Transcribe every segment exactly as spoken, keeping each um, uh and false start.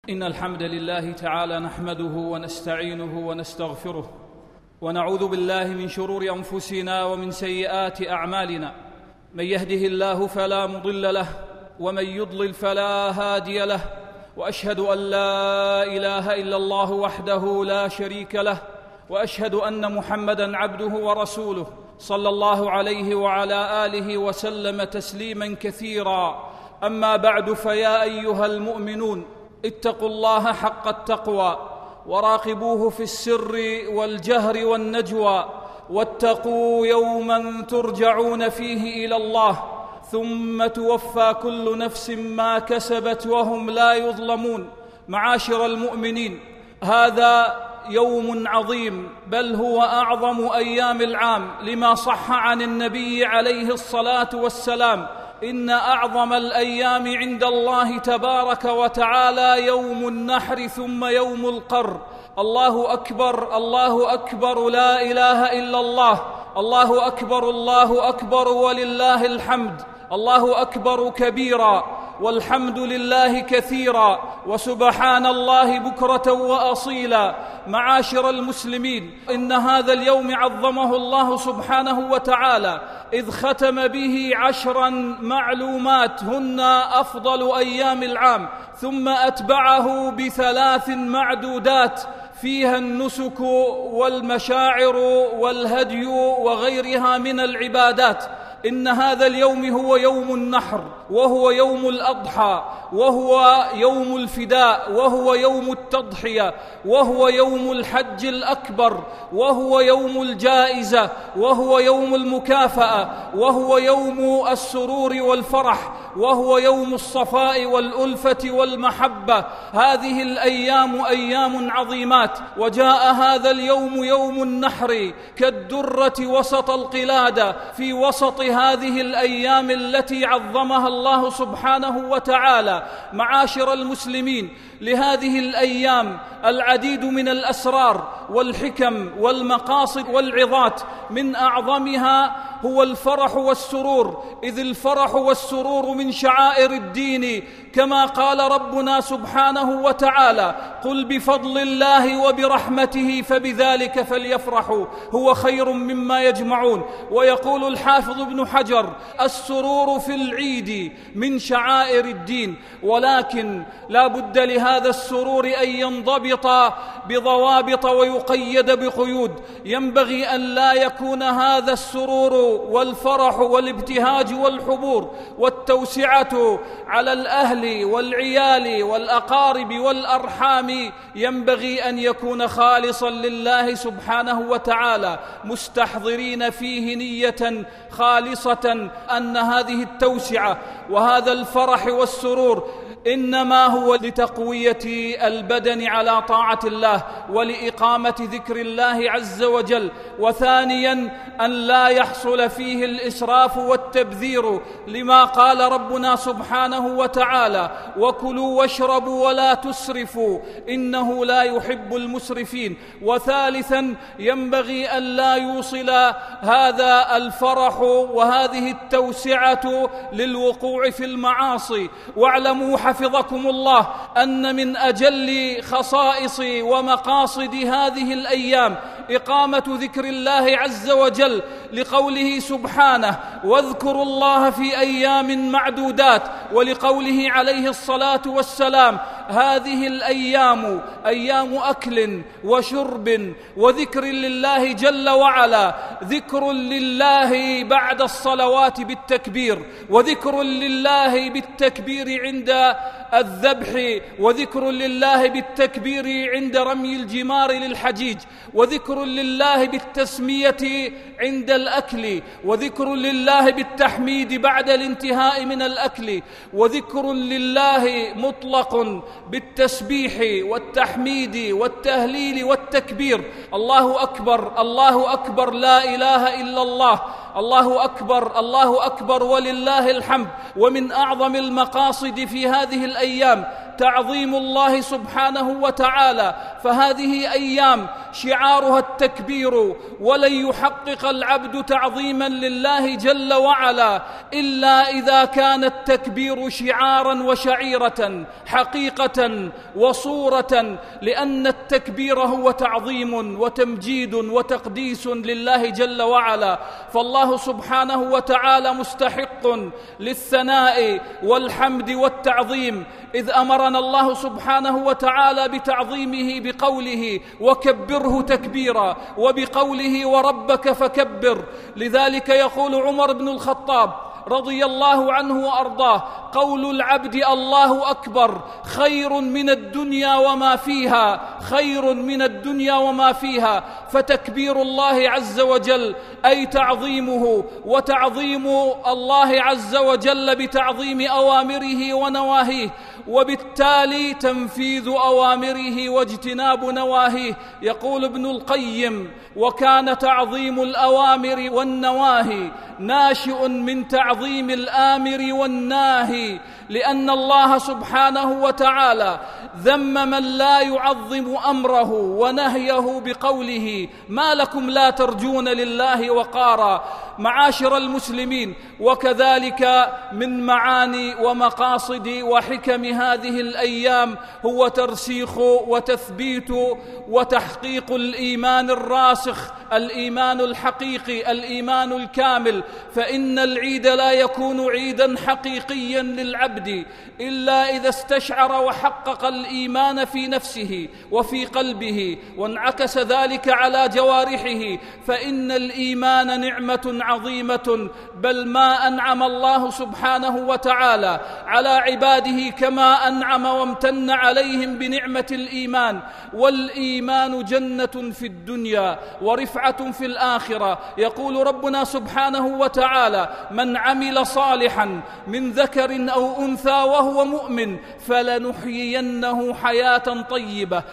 إن الحمد لله تعالى نحمده ونستعينه ونستغفره ونعوذ بالله من شرور أنفسنا ومن سيئات أعمالنا. من يهده الله فلا مضل له ومن يضلل فلا هادي له، وأشهد أن لا إله إلا الله وحده لا شريك له، وأشهد أن محمدًا عبده ورسوله صلى الله عليه وعلى آله وسلم تسليمًا كثيرا. أما بعد، فيا أيها المؤمنون، اتقوا الله حق التقوى وراقبوه في السر والجهر والنجوى، واتقوا يوما ترجعون فيه إلى الله ثم توفى كل نفس ما كسبت وهم لا يظلمون. معاشر المؤمنين، هذا يوم عظيم، بل هو أعظم أيام العام، لما صح عن النبي عليه الصلاة والسلام: إن أعظم الأيام عند الله تبارك وتعالى يوم النحر ثم يوم القر. الله أكبر، الله أكبر، لا إله إلا الله، الله أكبر، الله أكبر ولله الحمد. الله أكبر كبيرا، والحمد لله كثيرا، وسبحان الله بكرة وأصيلا. معاشر المسلمين، إن هذا اليوم عظمه الله سبحانه وتعالى، إذ ختم به عشرا معلومات هن أفضل أيام العام، ثم أتبعه بثلاث معدودات فيها النسك والمشاعر والهدي وغيرها من العبادات. إن هذا اليوم هو يوم النحر، وهو يوم الأضحى، وهو يوم الفداء، وهو يوم التضحية، وهو يوم الحج الأكبر، وهو يوم الجائزة، وهو يوم المكافأة، وهو يوم السرور والفرح، وهو يوم الصفاء والألفة والمحبة. هذه الأيام أيام عظيمات، وجاء هذا اليوم يوم النحر كالدرة وسط القلادة في وسط هذه الأيام التي عظمها الله سبحانه وتعالى. معاشر المسلمين، لهذه الأيام العديد من الأسرار والحكم والمقاصد والعظات، من أعظمها هو الفرح والسرور، إذ الفرح والسرور من شعائر الدين، كما قال ربنا سبحانه وتعالى: قل بفضل الله وبرحمته فبذلك فليفرحوا هو خير مما يجمعون. ويقول الحافظ ابن حجر: السرور في العيد من شعائر الدين، ولكن لا بد لهذا السرور أن ينضبط بضوابط ويقيد بقيود. ينبغي أن لا يكون هذا السرور والفرح والابتهاج والحبور والتوسعة على الأهل والعيال والأقارب والأرحام، ينبغي أن يكون خالصا لله سبحانه وتعالى، مستحضرين فيه نية خالصة أن هذه التوسعة وهذا الفرح والسرور إنما هو لتقوية البدن على طاعة الله ولإقامة ذكر الله عز وجل. وثانيا، أن لا يحصل فيه الإسراف والتبذير، لما قال ربنا سبحانه وتعالى: وكلوا واشربوا ولا تسرفوا إنه لا يحب المسرفين. وثالثا، ينبغي أن لا يوصل هذا الفرح وهذه التوسعة للوقوع في المعاصي. واعلموا حفظكم الله أن من أجل خصائص ومقاصد هذه الأيام إقامة ذكر الله عز وجل، لقوله سبحانه: واذكروا الله في أيام معدودات، ولقوله عليه الصلاة والسلام: هذه الأيام أيام أكل وشرب وذكر لله جل وعلا، ذكر لله بعد الصلوات بالتكبير، وذكر لله بالتكبير عند الذبح، وذكر لله بالتكبير عند رمي الجمار للحجيج، وذكر لله بالتسمية عند الأكل، وذكر لله بالتحميد بعد الانتهاء من الأكل، وذكر لله مطلق بالتسبيح والتحميد والتهليل والتكبير. الله أكبر، الله أكبر، لا إله إلا الله، الله أكبر، الله أكبر ولله الحمد. ومن أعظم المقاصد في هذه الأيام تعظيم الله سبحانه وتعالى، فهذه أيام شعارها التكبير، ولن يحقق العبد تعظيما لله جل وعلا إلا إذا كان التكبير شعارا وشعيرة حقيقة وصورة، لأن التكبير هو تعظيم وتمجيد وتقديس لله جل وعلا. فالله سبحانه وتعالى مستحق للثناء والحمد والتعظيم، إذ أمرنا الله سبحانه وتعالى بتعظيمه بقوله وكبره تكبيرا، وبقوله وربك فكبر. لذلك يقول عمر بن الخطاب رضي الله عنه وأرضاه: قول العبد الله أكبر خير من الدنيا وما فيها، خير من الدنيا وما فيها. فتكبير الله عز وجل أي تعظيمه، وتعظيم الله عز وجل بتعظيم أوامره ونواهيه، وبالتالي تنفيذ أوامره واجتناب نواهيه. يقول ابن القيم: وكان تعظيم الأوامر والنواهي ناشئ من تعظيم الآمر والناهي، لأن الله سبحانه وتعالى ذم من لا يعظم أمره ونهيه بقوله: ما لكم لا ترجون لله وقارا. معاشر المسلمين، وكذلك من معاني ومقاصد وحكم هذه الأيام هو ترسيخ وتثبيت وتحقيق الإيمان الراسخ، الإيمان الحقيقي، الإيمان الكامل. فإن العيد لا يكون عيدا حقيقيا للعبد إلا إذا استشعر وحقق الإيمان في نفسه وفي قلبه، وانعكس ذلك على جوارحه. فإن الإيمان نعمة عظيمة، بل ما أنعم الله سبحانه وتعالى على عباده كما أنعم وامتن عليهم بنعمة الإيمان. والإيمان جنة في الدنيا ورفعة في الآخرة. يقول ربنا سبحانه وتعالى: من عمل صالحا من ذكر أو أنثى وهو مؤمن فلنحيينه حياة طيبة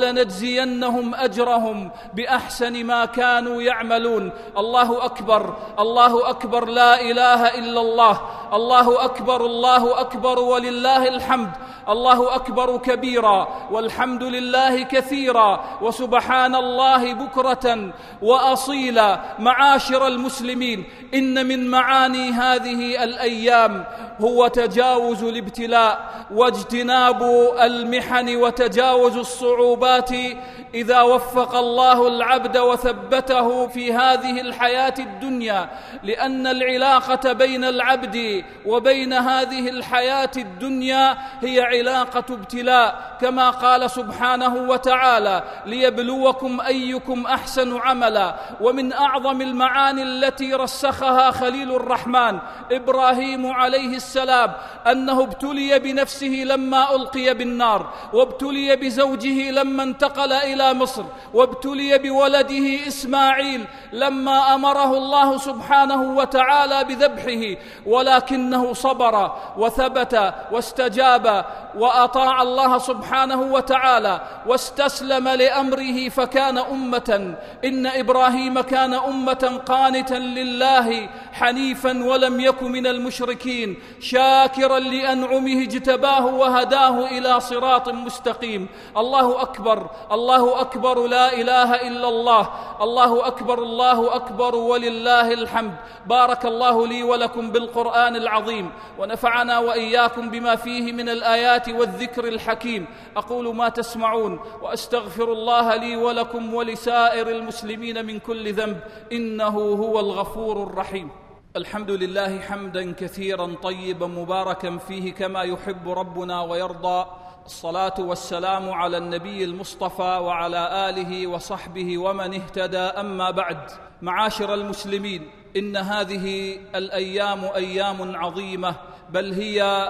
ولنجزينهم أجرهم بأحسن ما كانوا يعملون. الله أكبر، الله أكبر، لا إله إلا الله، الله أكبر، الله أكبر ولله الحمد. الله أكبر كبيرا، والحمد لله كثيرا، وسبحان الله بكرة وأصيلا. معاشر المسلمين، إن من معاني هذه الأيام هو تجاوز الابتلاء واجتناب المحن وتجاوز الصعوبات إذا وفق الله العبد وثبته في هذه الحياة الدنيا، لأن العلاقة بين العبد وبين هذه الحياة الدنيا هي علاقة ابتلاء، كما قال سبحانه وتعالى: ليبلوكم أيكم أحسن عملا. ومن أعظم المعاني التي رسخها خليل الرحمن إبراهيم عليه السلام أنه ابتلي بنفسه لما ألقي بالنار، وابتلي بزوجه لما انتقل إلى مصر، وابتلي بولده إسماعيل لما أمره الله سبحانه وتعالى بذبحه، ولكنه صبر وثبت واستجاب وأطاع الله سبحانه وتعالى واستسلم لأمره فكان أمة. إن إبراهيم كان أمة قانتا لله حنيفا ولم يكن من المشركين، شاكرا لأنعمه اجتباه وهداه إلى صراط مستقيم. الله أكبر، الله أكبر، لا إله إلا الله، الله أكبر، الله أكبر ولله الحمد. بارك الله لي ولكم بالقرآن العظيم، ونفعنا وإياكم بما فيه من الآيات والذكر الحكيم. أقول ما تسمعون، وأستغفر الله لي ولكم ولسائر المسلمين من كل ذنب، إنه هو الغفور الرحيم. الحمد لله حمدا كثيرا طيبا مباركا فيه كما يحب ربنا ويرضى. الصلاة والسلام على النبي المصطفى وعلى آله وصحبه ومن اهتدى. أما بعد، معاشر المسلمين، إن هذه الأيام أيام عظيمة، بل هي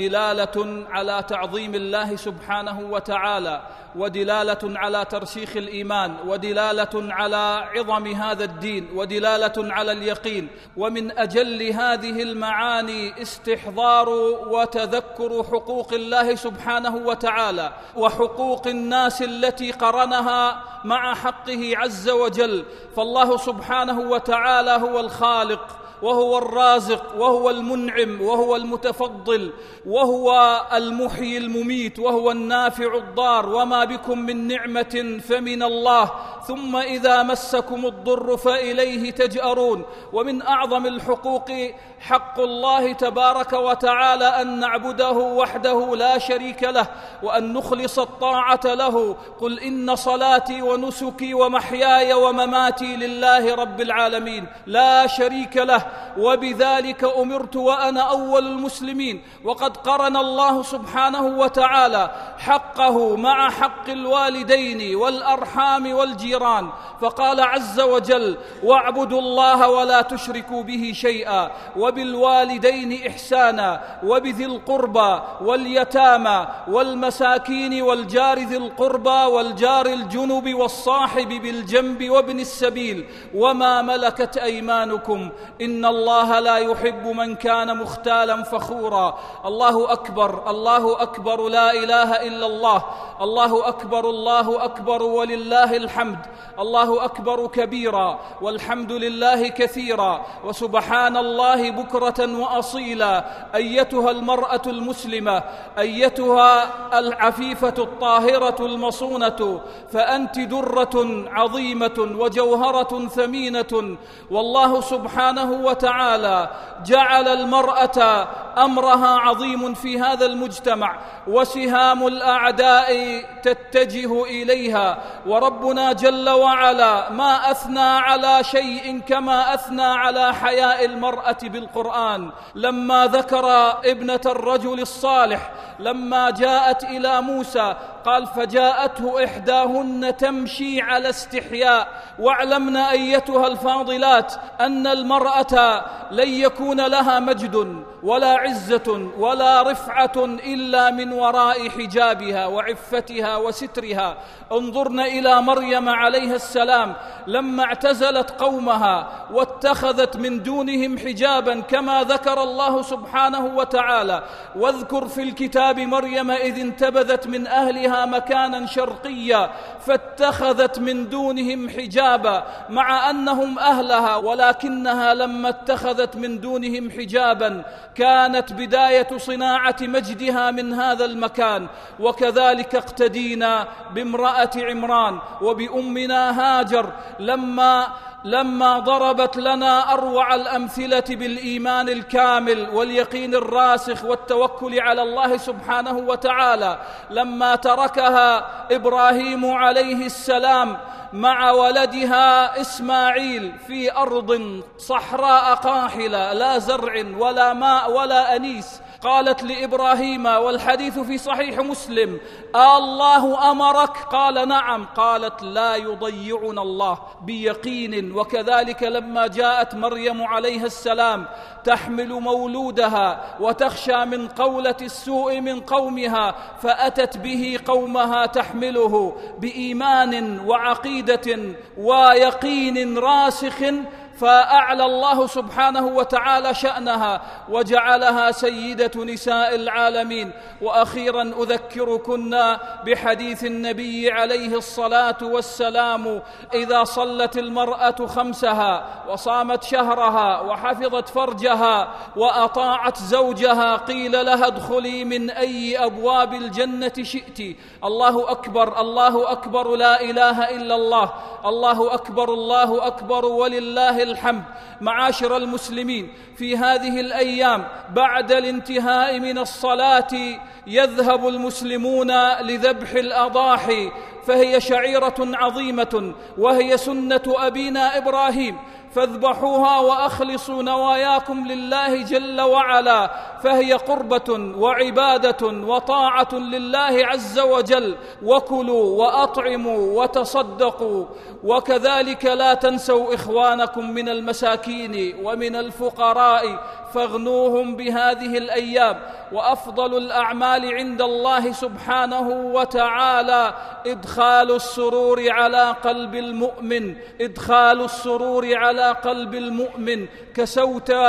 دلالة على تعظيم الله سبحانه وتعالى، ودلالة على ترسيخ الإيمان، ودلالة على عظم هذا الدين، ودلالة على اليقين. ومن أجل هذه المعاني استحضار وتذكر حقوق الله سبحانه وتعالى وحقوق الناس التي قرنها مع حقه عز وجل. فالله سبحانه وتعالى هو الخالق وهو الرازق وهو المنعم وهو المتفضل وهو المحيي المميت وهو النافع الضار، وما بكم من نعمة فمن الله، ثم إذا مسكم الضر فإليه تجأرون. ومن أعظم الحقوق حق الله تبارك وتعالى أن نعبده وحده لا شريك له، وأن نخلص الطاعة له. قل إن صلاتي ونسكي ومحياي ومماتي لله رب العالمين لا شريك له، وبذلك أمرت وأنا أول المسلمين. وقد قرن الله سبحانه وتعالى حقه مع حق الوالدين والأرحام والجيران، فقال عز وجل: واعبدوا الله ولا تشركوا به شيئا، وبالوالدين إحسانا، وبذي القربى واليتامى والمساكين والجار ذي القربى والجار الجنب والصاحب بالجنب وابن السبيل وما ملكت أيمانكم إن الله لا يحب من كان مختالا فخورا. الله أكبر، الله أكبر، لا إله إلا الله، الله أكبر، الله أكبر ولله الحمد. الله أكبر كبيرا، والحمد لله كثيرا، وسبحان الله بكرة وأصيلا. أيتها المرأة المسلمة، أيتها العفيفة الطاهرة المصونة، فأنت درة عظيمة وجوهرة ثمينة. والله سبحانه وتعالى جعل المرأة أمرها عظيم في هذا المجتمع، وسهام الأعداء تتجه إليها. وربنا جل وعلا ما أثنى على شيء كما أثنى على حياء المرأة بالقرآن، لما ذكر ابنة الرجل الصالح لما جاءت إلى موسى قال: فجاءته إحداهن تمشي على استحياء. واعلمنا أيتها الفاضلات أن المرأة لن يكون لها مجد ولا عزة ولا رفعة إلا من وراء حجابها وعفتها وسترها. انظرن إلى مريم عليها السلام لما اعتزلت قومها واتخذت من دونهم حجابا، كما ذكر الله سبحانه وتعالى: واذكر في الكتاب مريم إذ انتبذت من أهلها مكانا شرقيا فاتخذت من دونهم حجابا، مع أنهم أهلها، ولكنها لما اتخذت من دونهم حجابا كانت بداية صناعة مجدها من هذا المكان. وكذلك اقتدينا بامرأة عمران وبأمنا هاجر لما لما ضربت لنا أروع الأمثلة بالإيمان الكامل واليقين الراسخ والتوكل على الله سبحانه وتعالى، لما تركها إبراهيم عليه السلام مع ولدها إسماعيل في أرض صحراء قاحلة لا زرع ولا ماء ولا أنيس. قالت لإبراهيم، والحديث في صحيح مسلم: الله أمرك؟ قال: نعم. قالت: لا يضيعنا الله، بيقين. وكذلك لما جاءت مريم عليها السلام تحمل مولودها وتخشى من قولة السوء من قومها، فأتت به قومها تحمله بإيمان وعقيدة ويقين راسخ، فأعلى الله سبحانه وتعالى شأنها وجعلها سيدة نساء العالمين. وأخيرا أذكركن بحديث النبي عليه الصلاة والسلام: إذا صلت المرأة خمسها وصامت شهرها وحفظت فرجها وأطاعت زوجها قيل لها: ادخلي من أي أبواب الجنة شئت. الله أكبر، الله أكبر، لا إله إلا الله، الله أكبر، الله أكبر ولله الحمد. معاشر المسلمين، في هذه الأيام بعد الانتهاء من الصلاة يذهب المسلمون لذبح الأضاحي، فهي شعيرة عظيمة وهي سنة أبينا إبراهيم، فاذبحوها وأخلصوا نواياكم لله جل وعلا، فهي قربة وعبادة وطاعة لله عز وجل. وكلوا وأطعموا وتصدقوا، وكذلك لا تنسوا إخوانكم من المساكين ومن الفقراء فاغنوهم بهذه الأيام. وأفضل الأعمال عند الله سبحانه وتعالى إدخال السرور على قلب المؤمن، إدخال السرور على قلب المؤمن. كسوت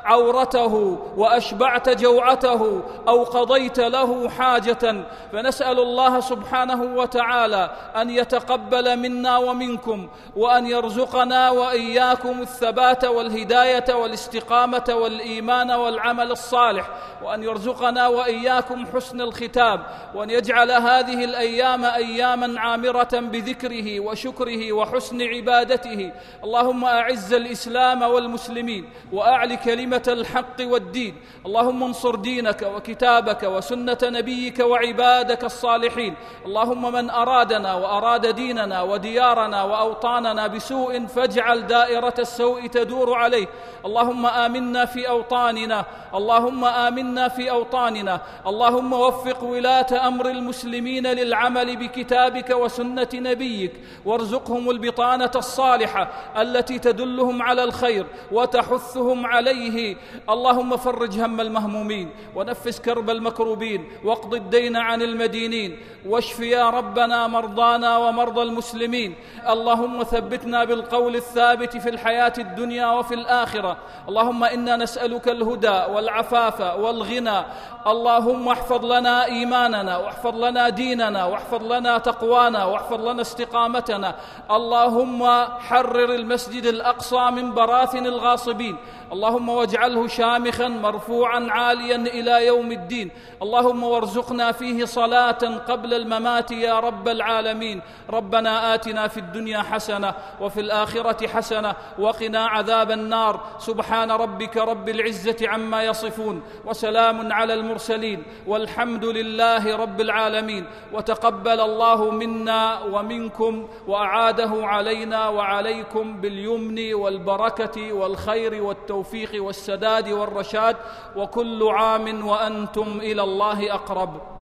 عورته وأشبعت جوعته أو قضيت له حاجة، فنسأل الله سبحانه وتعالى أن يتقبل منا ومنكم، وأن يرزقنا وإياكم الثبات والهداية والاستقامة والإيمان والعمل الصالح، وأن يرزقنا وإياكم حسن الختام، وأن يجعل هذه الأيام أياما عامرة بذكره وشكره وحسن عبادته. اللهم أعز الإسلام والمسلمين وأعل كلمة الحق والدين. اللهم انصر دينك وكتابك وسنة نبيك وعبادك الصالحين. اللهم من أرادنا وأراد ديننا وديارنا وأوطاننا بسوء فاجعل دائرة السوء تدور عليه. اللهم آمنا في أوطاننا، اللهم آمنا في أوطاننا. اللهم وفق ولاة أمر المسلمين للعمل بكتابك وسنة نبيك، وارزقهم البطانة الصالحة التي تدلهم على الخير وتحثهم عليه. اللهم فرج هم المهمومين ونفس كرب المكروبين واقض الدين عن المدينين، واشف يا ربنا مرضانا ومرضى المسلمين. اللهم ثبتنا بالقول الثابت في الحياة الدنيا وفي الآخرة. اللهم إنا نسألك الهدى والعفاف والغنى. اللهم احفظ لنا إيماننا، واحفظ لنا ديننا، واحفظ لنا تقوانا، واحفظ لنا استقامتنا. اللهم حرر المسجد الأقصى من براثن الغاصبين. اللهم واجعله شامخا مرفوعا عاليا إلى يوم الدين. اللهم وارزقنا فيه صلاة قبل الممات يا رب العالمين. ربنا آتنا في الدنيا حسنة وفي الآخرة حسنة وقنا عذاب النار. سبحان ربك رب العزة عما يصفون، وسلام على المرسلين، والحمد لله رب العالمين. وتقبل الله منا ومنكم، وأعاده علينا وعليكم باليمن والبركة والخير والتوفيق والسداد والرشاد، وكل عام وأنتم إلى الله أقرب.